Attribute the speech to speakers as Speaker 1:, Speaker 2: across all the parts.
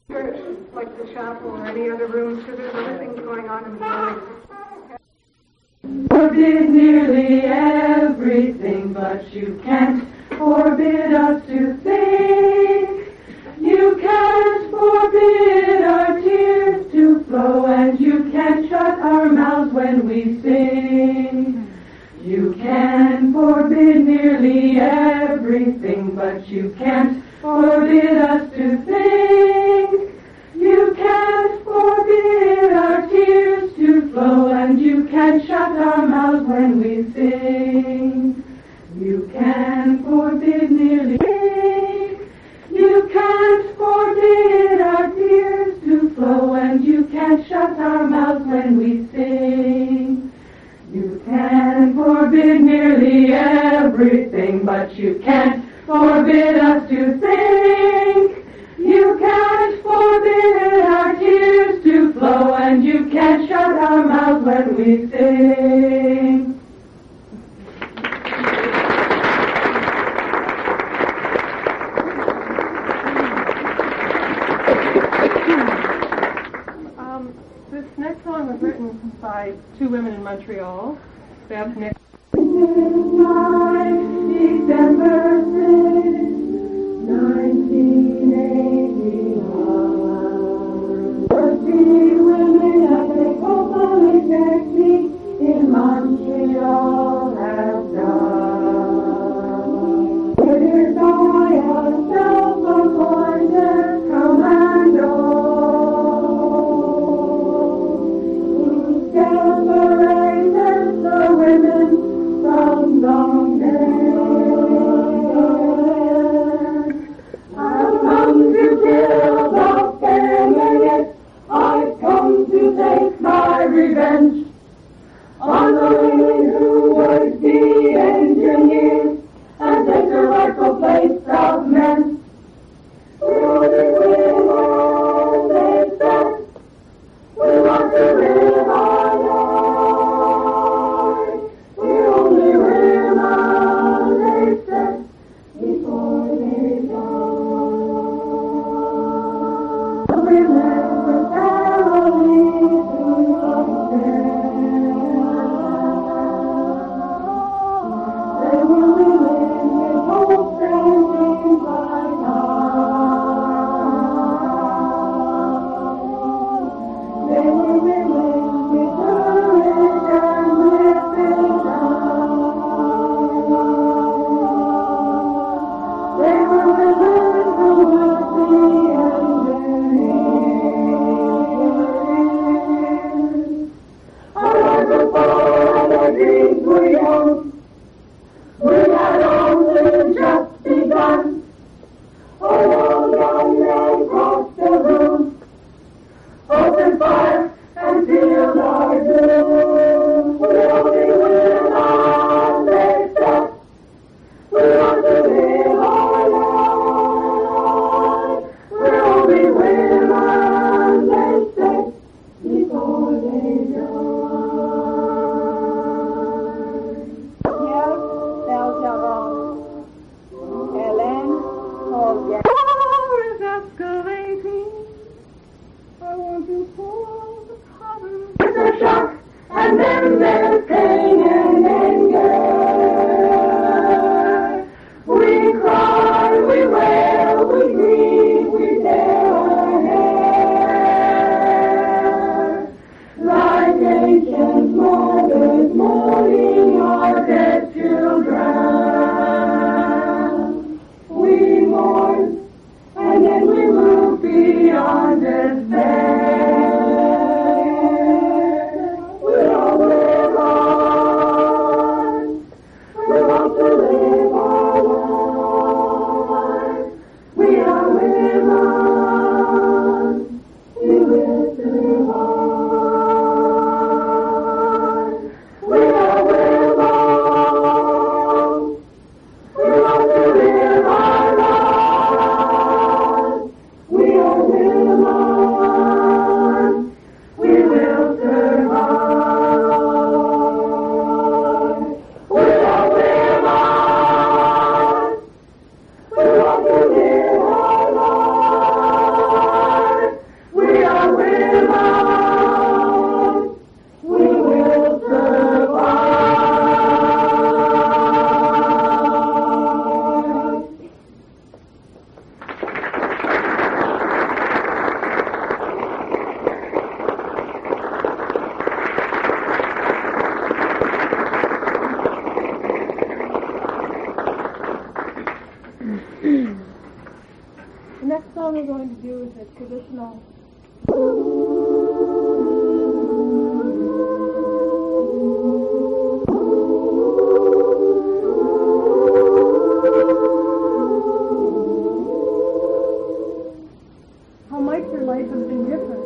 Speaker 1: church, like the chapel or any other rooms, because there's other things going on in the building.
Speaker 2: Forbid nearly everything, but you can't forbid us to think. You can't forbid our tears to flow, and you can't shut our mouths when we sing. You can forbid nearly everything, but you can't forbid us to think. You can't forbid our tears to flow, and you can't shut our mouths when we sing. You can forbid nearly everything. You can't forbid our tears to flow, and you can't shut our mouths when we sing. You can forbid nearly everything, but you can't forbid us to think. You can't forbid our tears to flow, and you can't shut our mouths when we sing.
Speaker 1: This next song was written by two women in Montreal, Beth Nick.
Speaker 2: Midnight, December 6th, 1981. 30 women at the Polytechnic in Montreal have died. Murdered by a self-appointed commando. Separated the women from long dead. I've come to kill the feminist. I've come to take my revenge on the women who would be engineers and take the rightful place of men. We only women, they said. We want to live our life. We only women, they said, before they die. We live with families who love them. They will be living with hope standing by God. They will be living with courage and with vision. They will be living who will be engineers. Our lives were full and our dreams were young. We had only just begun. Our young men crossed the room. Open fire and seal our doom. We only women, they said. We want to live our life. We're only women, they said, before they die.
Speaker 3: Pierre Bergeron, Hélène Collier.
Speaker 1: War is escalating. I want to pull the cover.
Speaker 2: It's a shock, and then there's pain and anger. We cry, we wail, we grieve, we tear our hair. Like ancient mothers mourning our dead children. We mourn, and then we move beyond despair. We all live on. We want to live our life. We are women. We will survive. We are women. We want to live our life. We are women. We will survive. We are women. We want to live our life.
Speaker 1: The next song we're going to do is a traditional how might your life have been different?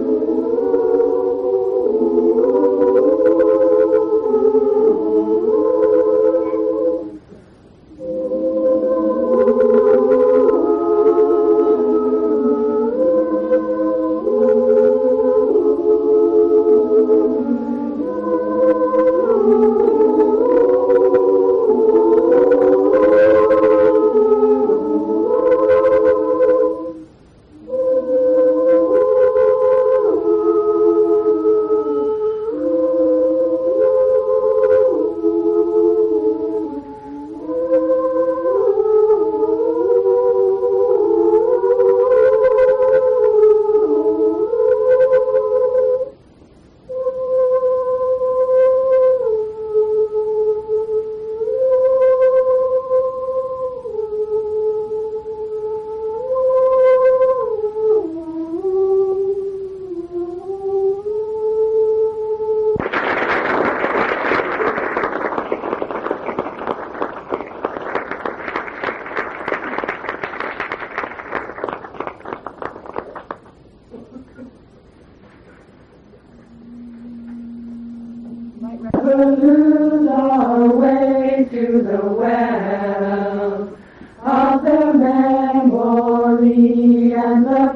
Speaker 2: Lose our way to the well of the memory and the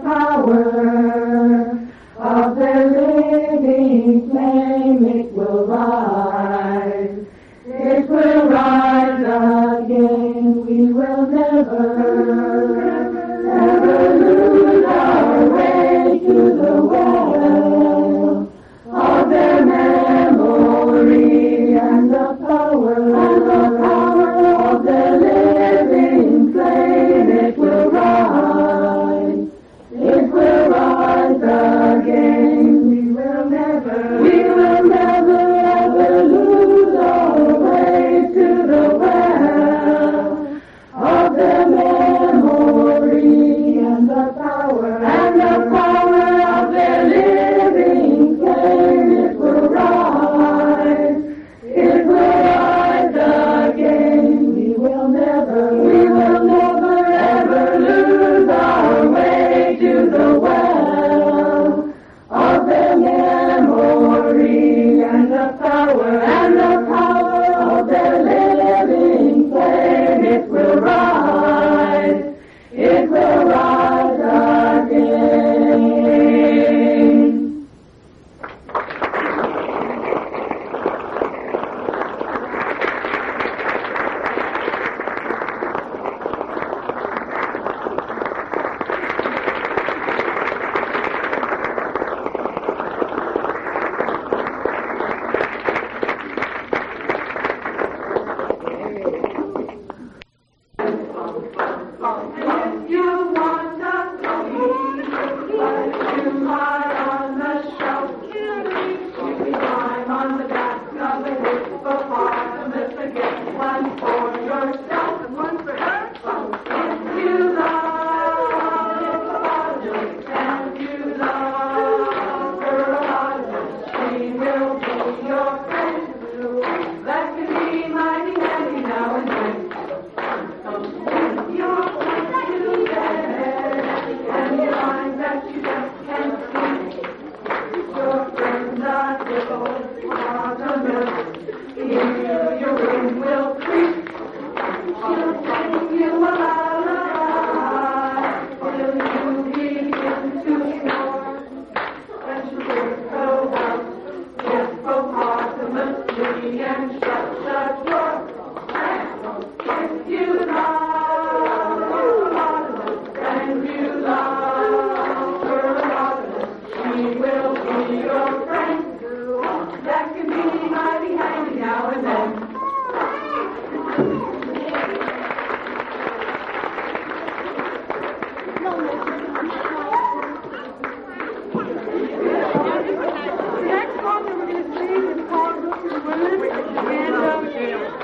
Speaker 2: power of the living flame. It will rise. It will rise again. We will never, ever lose our way to the well of the memory and the power of the living flame. It will rise. It will rise again. We will never, ever lose our way to the well of the memory and the power of the living flame. It will rise. It will rise again. We will never, ever lose our way to the well of the memory and the power of the living flame. It will rise. It will rise again.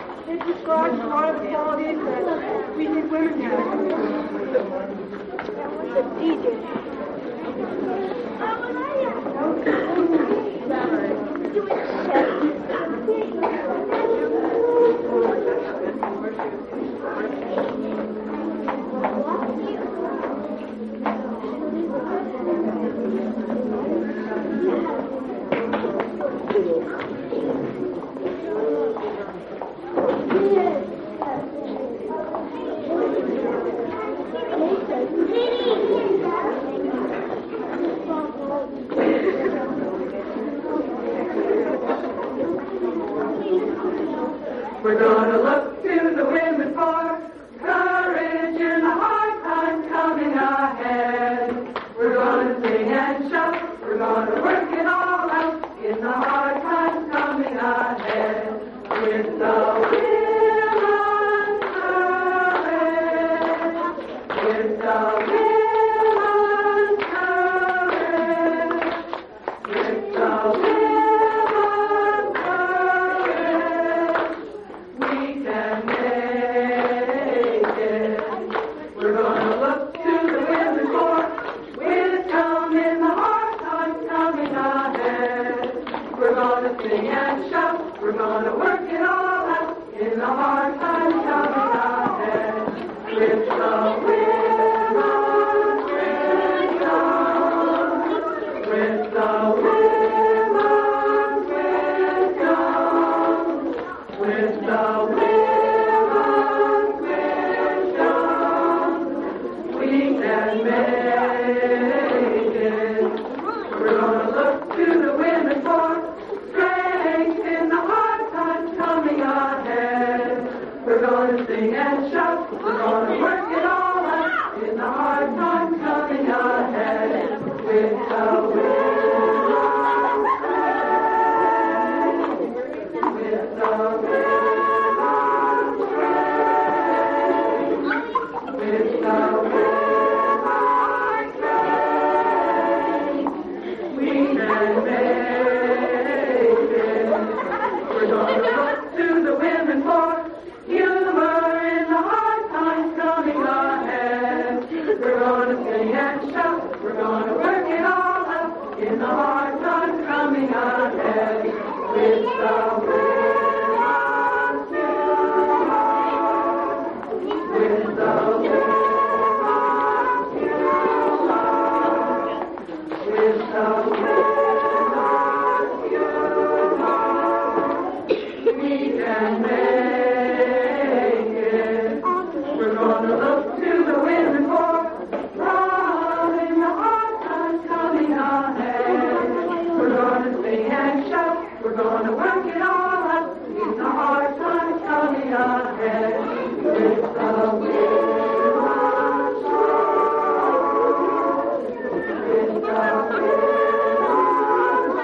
Speaker 1: describes a lot of the qualities that we need women to have.
Speaker 2: We're gonna look to the women for courage in the hard times coming ahead. We're gonna sing and shout, we're gonna work it all out in the hard times coming ahead. With the women's courage, with the women's courage, with the women's courage. We can make it. We're gonna look to the women for wisdom in the hard times coming ahead. We're gonna sing and shout. We're gonna work it all out in the hard times coming ahead. With the women's wisdom. With the women's wisdom. With the women's wisdom, we can make it. We're gonna look to the women for strength in the hard times coming ahead. We're gonna sing and shout. We're gonna work it all out in the hard times coming ahead. With the women's strength, with the women's strength, with the women's strength, we can make it. We're gonna look to the women for humor in the hard times coming ahead. We're gonna sing and shout. We're gonna work it all out in the hard times coming ahead. With the women's humor, with the women's humor, with the women's humor, we can make it. We're gonna look to the women for love in the hard times coming ahead. We're gonna sing and shout. We're gonna work it all out in the hard times coming ahead. With the women's strength, with the women's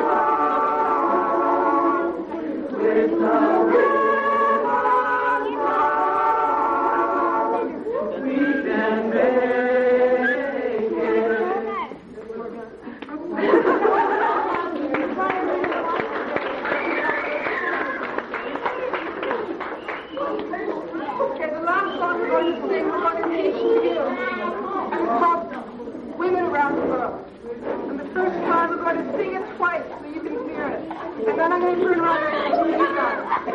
Speaker 2: strength, with the women's strength, we can make it.
Speaker 1: Okay, the last song we're going to sing, we're going to teach you. It's called Women Around the World. And the first time we're going to sing it twice so you can hear it. And then I'm going to turn around and sing it again.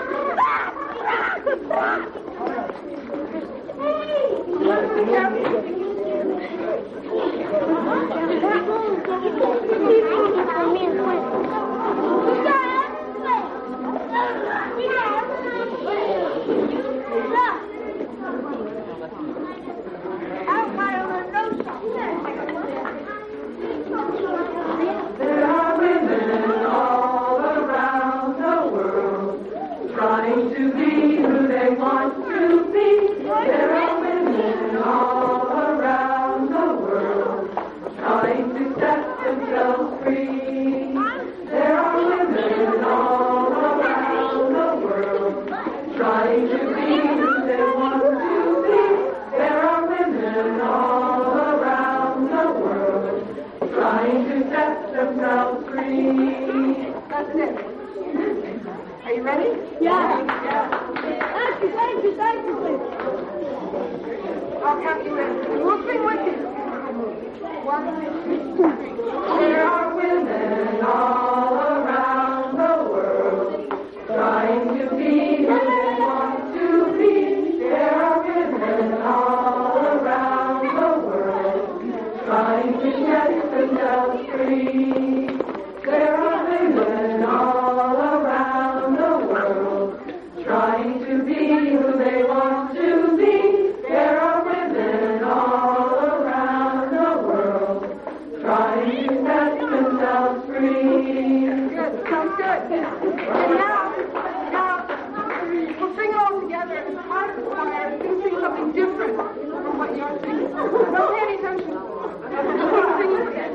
Speaker 2: There are women all around the world trying to be who they want to be. There are women all around the world trying to set themselves free. There are women all around the world trying to be who they want to be. There are women all around the world trying to set themselves free.
Speaker 1: That's it. Are you ready?
Speaker 3: Yeah.
Speaker 1: Thank you. I'll count you in. We'll sing with you.
Speaker 2: There are women all around the world trying to be who they want to be. There are women all around the world trying to set themselves free. There are women all around the world trying to be who they want to be. There are women all around the world trying to set themselves free.
Speaker 1: Good, sounds good. And now, we'll sing it all together as part of the choir. It's going to sing something different from what you're singing. Don't pay any attention. Sing it again.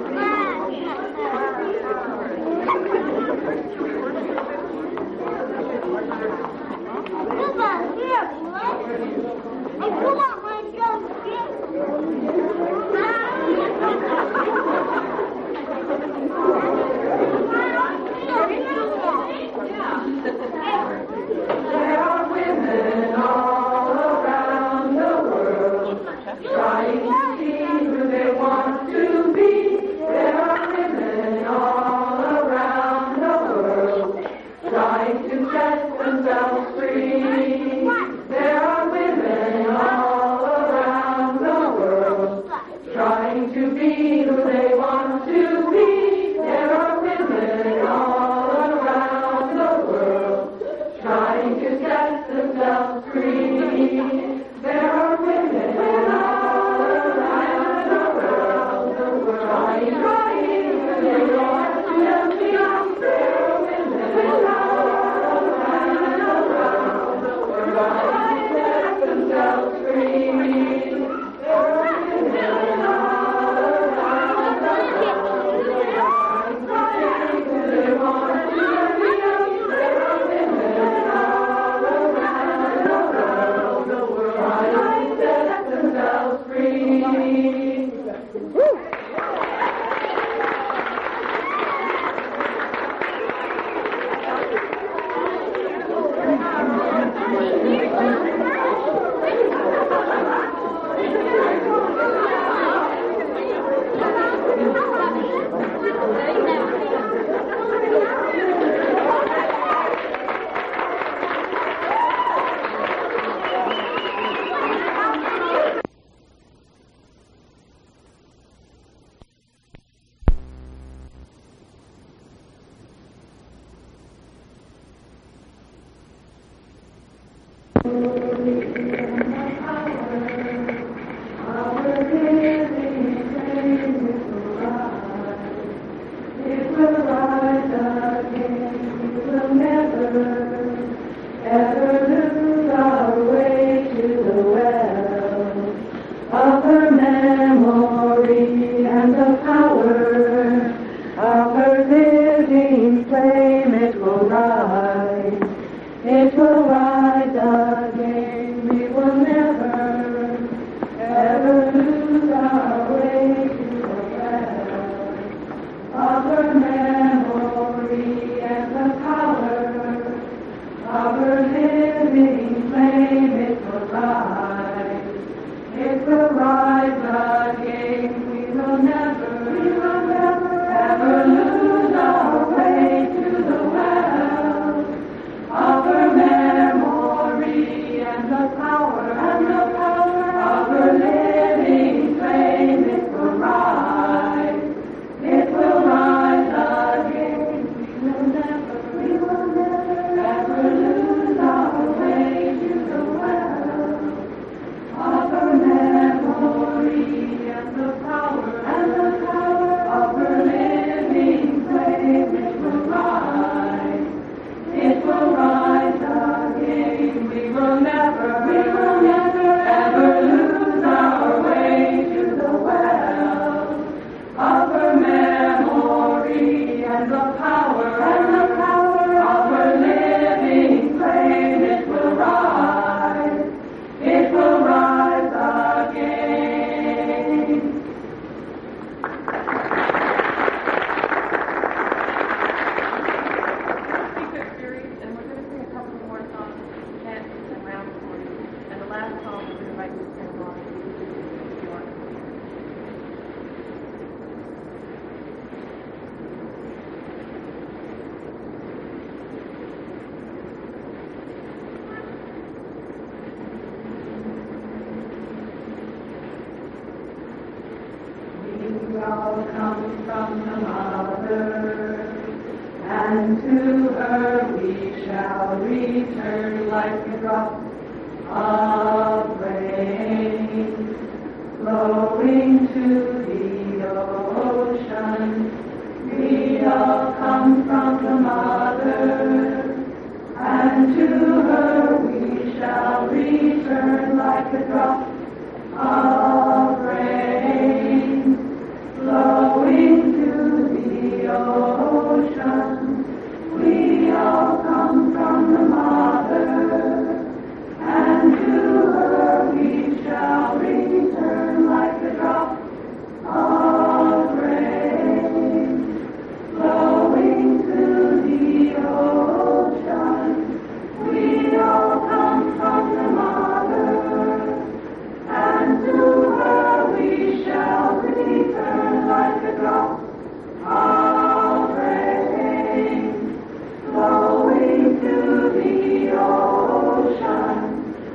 Speaker 2: all come from the Mother, and to her we shall return like a drop of rain, flowing to the ocean. We all come from the Mother, and to her we shall return like a drop of rain, flowing to the ocean. We all come from the Mother, and to her we shall return like a drop of rain, flowing to the ocean. We all come from the Mother, and to her we shall return like a drop of rain, flowing to the ocean.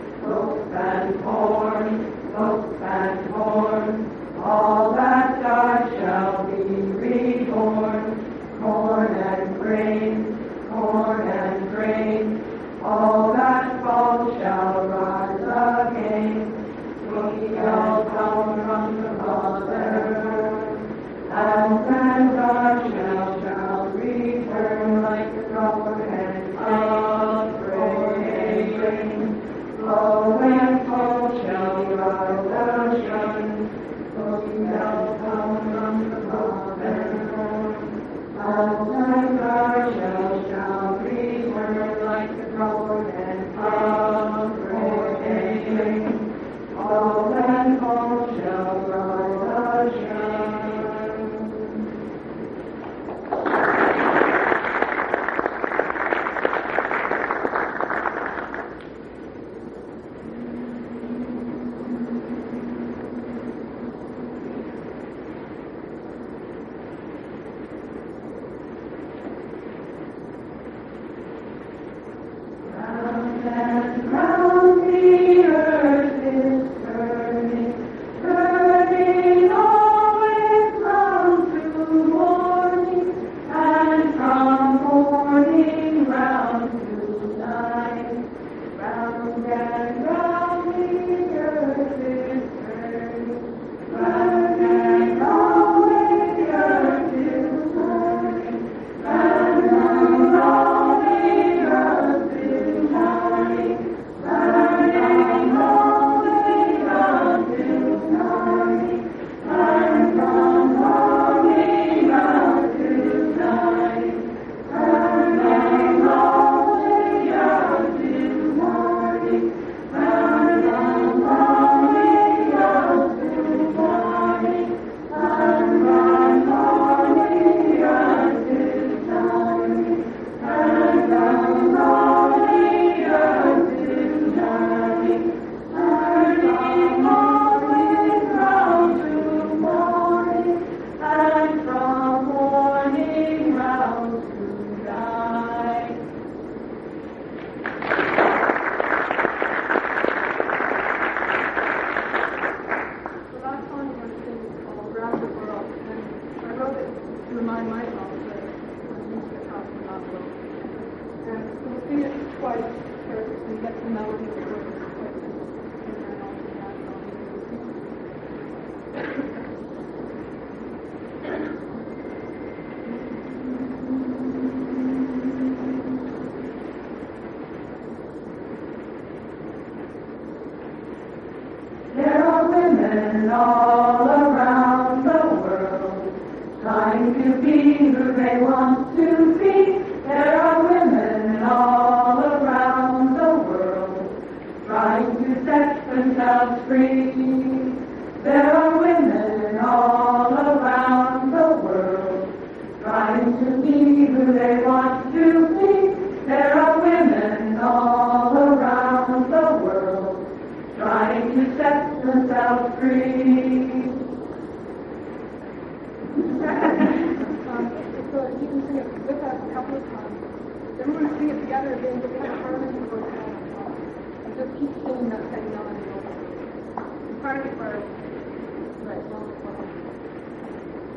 Speaker 2: Hope and corn, all that died shall be reborn. Corn and grain, all that falls shall rise again. We all come from the Mother, and our shall return like a drop of rain. Flow and fall shall rise again. We all come from the Mother, and our shall return like a drop of rain. Flow and fall shall rise again. All around the world, trying to be who they want to be. There are women all around the world, trying to set themselves free. There are women all around the world, trying to be who they want to be. There are women all around the world, trying to set themselves free.
Speaker 1: So you can sing it with us a couple of times. Then we're going to sing it together again, but we have harmony for both times. And just keep singing that same melody over. Part of it first. Right, well.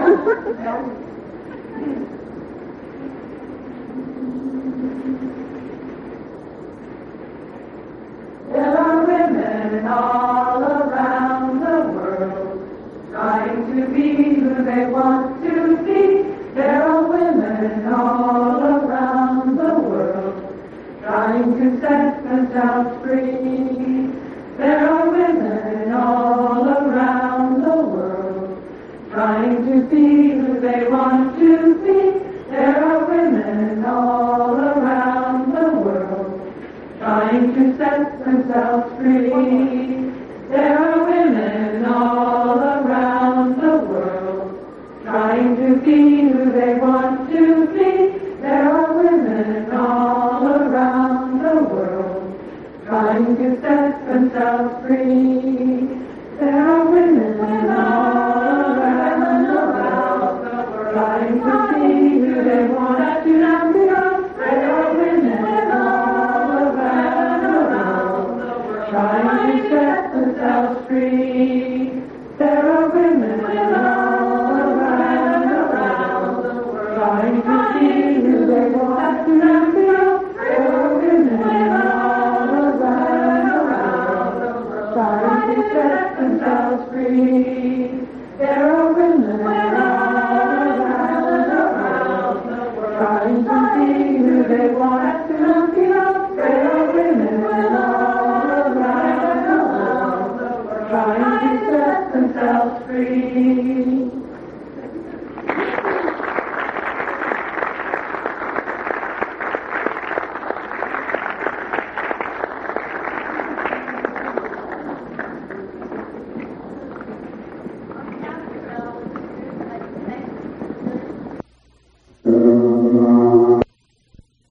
Speaker 2: There are women all around the world trying to be who they want to be. There are women all around the world trying to set themselves free. There are women all around the world trying to be who they want to be. There are women all around the world trying to set themselves free. There are women all around the world trying to be who they want to be. There are women all around the world trying to set themselves free. There are women all around the world trying to be who they want to be. There are women all around the world trying to set themselves free.